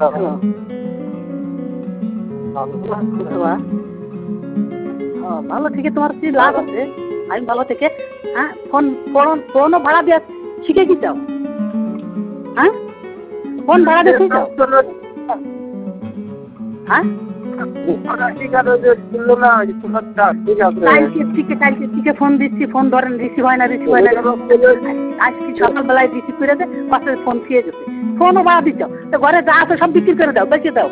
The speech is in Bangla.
ভালো থেকে তোমার কি লাভ আছে? আমি ভালো থেকে হ্যাঁ ফোনও ভাড়া দিয়ে শিখে কি চাও? হ্যাঁ ফোন ভাড়া দিয়ে চাও? হ্যাঁ ফোন দিচ্ছি, ফোন ধরেন, রিসিভ হয় না। আজকে সকালবেলায় রিসিভ করে দে, পাশে ফোন খেয়ে গেছে। ফোনও ভাড়া দিচ্ছ, তো ঘরে যা আছে সব বিক্রি করে দাও, বেঁচে দাও।